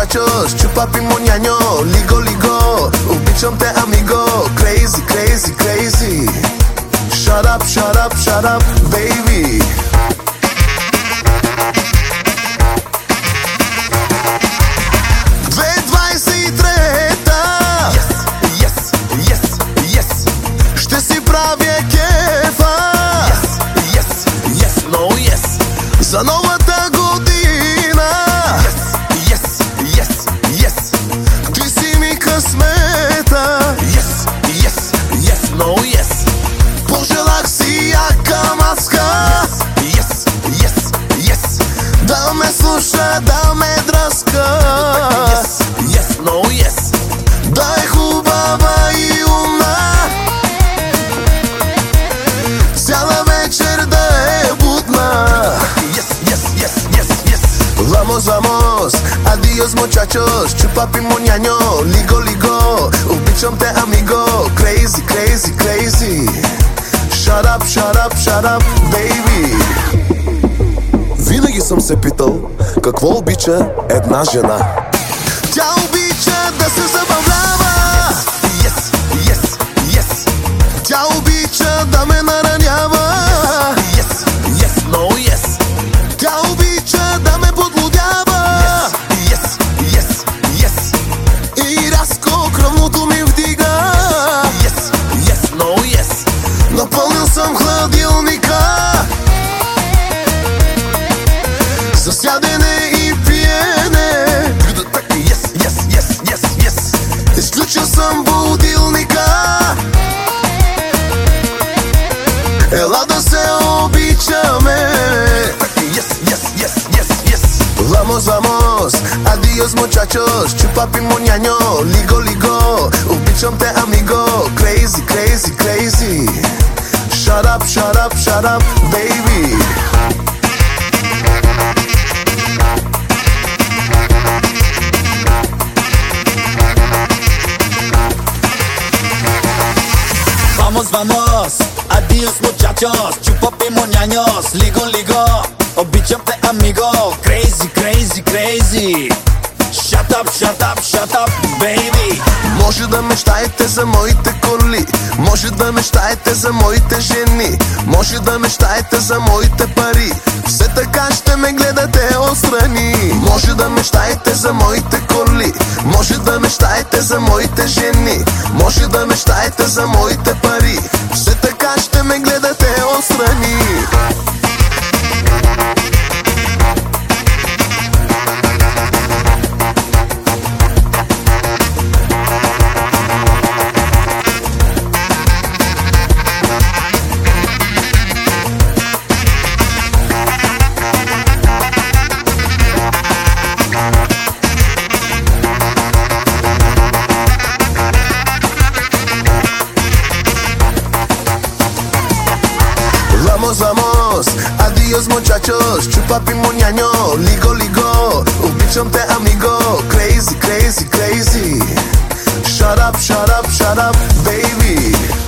muchachos, chupapi moñaño, ligo, ligo. Обичам те, amigo, crazy, crazy, crazy. Shut up, shut up, shut up, baby. За новата година Yes, yes, yes, yes. Ти си ми късмета. Yes, yes, yes, no yes. Пожелах си яка маска. Yes, yes, yes. Да ме слуша, да ме дръска. Yes, yes, no yes. Да е хубава и умна. Цяла вечер да е будна. Vamos, vamos, adios muchachos, chupapi moñaño, ligo, ligo. Обичам те, amigo, crazy, crazy, crazy. Shut up, shut up, shut up, baby. Винаги съм се питал какво обича една жена. Тя обича да се забавлява. Yes, yes, yes. Тя обича да ме наранява. Yes, yes, no yes. Тя обича да ме подлудява. Yes, yes, yes. И рязко кръвното ми вдига. Yes, yes, no yes. Напълнил съм хладилника с ядене и пиене. Yes, yes, yes, yes, yes. Изключил съм будилника. Ела да се обичаме. Yes, yes, yes, yes, yes. Vamos, vamos, adios muchachos, chupapi moñaño, ligo, ligo. Обичам те, amigo, crazy, crazy, crazy. Shut up, shut up, shut up, baby. Vamos, vamos, adios muchachos, chupapi moñaños, ligo, ligo. Обичам те, amigo, crazy, crazy, crazy. Shut up, baby. Може да мечтаете за моите коли, може да мечтаете за моите жени, може да мечтаете за моите пари. Все така ще ме гледате отстрани. Може да мечтаете за моите коли, може да мечтаете за моите жени, може да мечтаете за моите пари. Все така ще ме гледате отстрани. Vamos, vamos, adios muchachos, chupapi moñaño, ligo, ligo. Обичам те, amigo, crazy, crazy, crazy. Shut up, shut up, shut up, baby.